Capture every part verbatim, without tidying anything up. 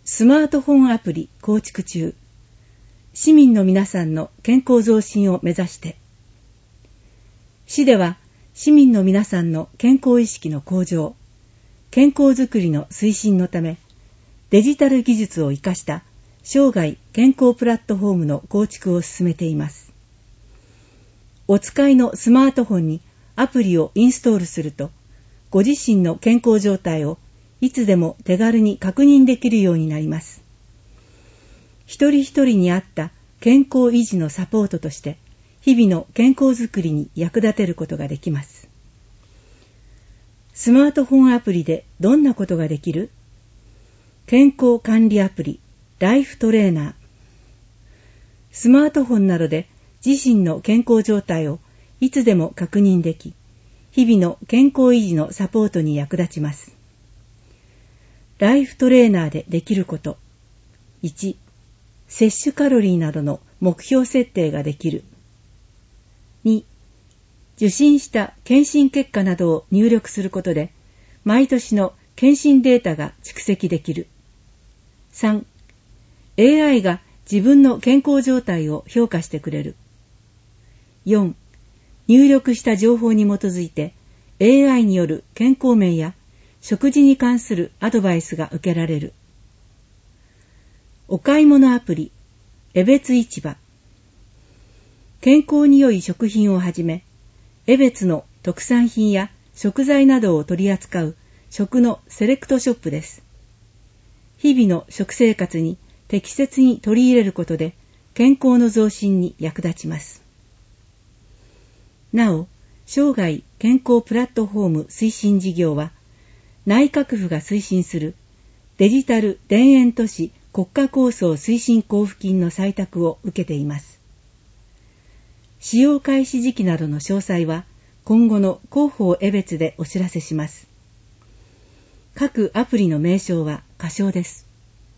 スマートフォンアプリ構築中。市民の皆さんの健康増進を目指して。市では市民の皆さんの健康意識の向上、健康づくりの推進のため、デジタル技術を生かした生涯健康プラットフォームの構築を進めています。お使いのスマートフォンにアプリをインストールすると、ご自身の健康状態をいつでも手軽に確認できるようになります。一人一人に合った健康維持のサポートとして、日々の健康づくりに役立てることができます。スマートフォンアプリでどんなことができる？健康管理アプリ、ライフトレーナー。スマートフォンなどで自身の健康状態をいつでも確認でき、日々の健康維持のサポートに役立ちます。ライフトレーナーでできること。いち、摂取カロリーなどの目標設定ができる。に、受診した検診結果などを入力することで、毎年の検診データが蓄積できる。さん、エーアイ が自分の健康状態を評価してくれる。よん、入力した情報に基づいて エーアイ による健康面や食事に関するアドバイスが受けられる。お買い物アプリ、江別市場。健康に良い食品をはじめ、江別の特産品や食材などを取り扱う食のセレクトショップです。日々の食生活に適切に取り入れることで健康の増進に役立ちます。なお、生涯健康プラットフォーム推進事業は、内閣府が推進するデジタル田園都市国家構想推進交付金の採択を受けています。使用開始時期などの詳細は今後の広報江別でお知らせします。各アプリの名称は仮称です。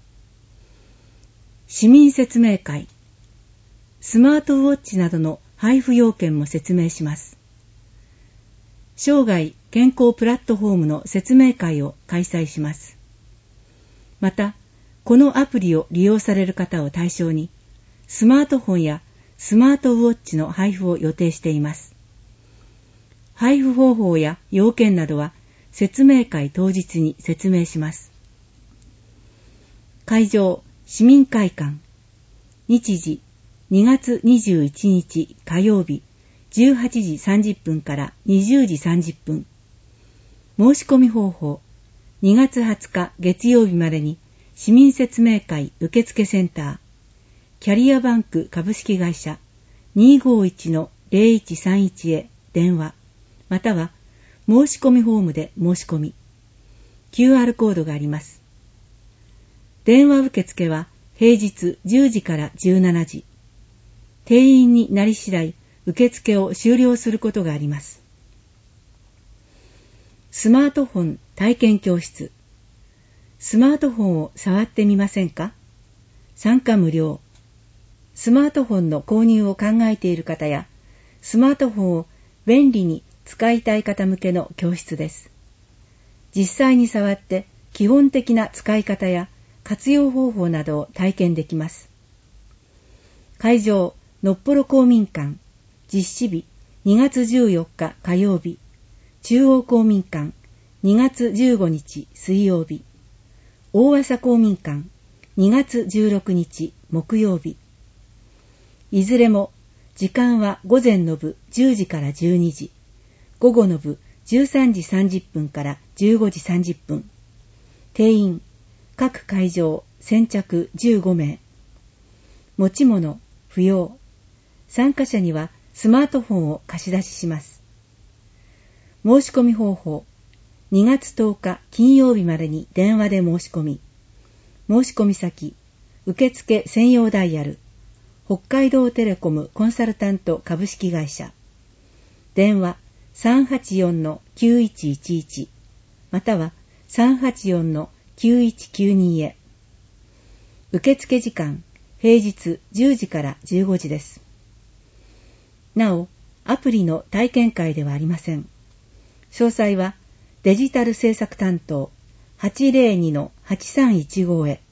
市民説明会、スマートウォッチなどの配布要件も説明します。生涯健康プラットフォームの説明会を開催します。また、このアプリを利用される方を対象に、スマートフォンやスマートウォッチの配布を予定しています。配布方法や要件などは説明会当日に説明します。会場、市民会館。日時、にがつにじゅういちにち火曜日、じゅうはちじさんじゅっぷんからにじゅうじさんじゅっぷん。申し込み方法、にがつはつか月曜日までに市民説明会受付センター、キャリアバンク株式会社 にーごーいちのゼロいちさんいち へ電話、または申し込みフォームで申し込み、キューアール コードがあります。電話受付は平日じゅうじからじゅうしちじ。定員になり次第、受付を終了することがあります。スマートフォン体験教室。スマートフォンを触ってみませんか？参加無料。スマートフォンの購入を考えている方や、スマートフォンを便利に使いたい方向けの教室です。実際に触って基本的な使い方や活用方法などを体験できます。会場、のっぽろ公民館。実施日、にがつじゅうよっか火曜日。中央公民館、にがつじゅうごにち水曜日。大浅公民館、にがつじゅうろくにち木曜日。いずれも、時間は午前の部じゅうじからじゅうにじ、午後の部じゅうさんじさんじゅっぷんからじゅうごじさんじゅっぷん。定員、各会場先着じゅうごめい。持ち物、不要。参加者にはスマートフォンを貸し出しします。申し込み方法、にがつとおか金曜日までに電話で申し込み、申し込み先、受付専用ダイヤル、北海道テレコムコンサルタント株式会社、電話 さんはちよんのきゅういちいちいち または さんはちよんのきゅういちきゅうに へ。受付時間、平日じゅうじからじゅうごじです。なお、アプリの体験会ではありません。詳細はデジタル制作担当 はちぜろにのはちさんいちご へ。